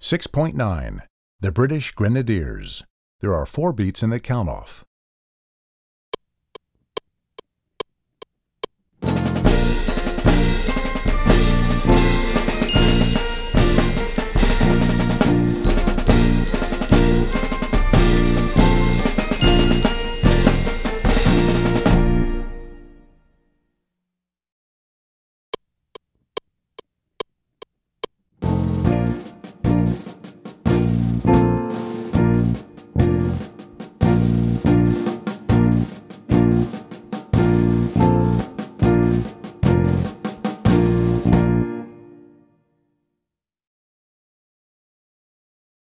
6.9. The British Grenadiers. There are 4 beats in the count-off.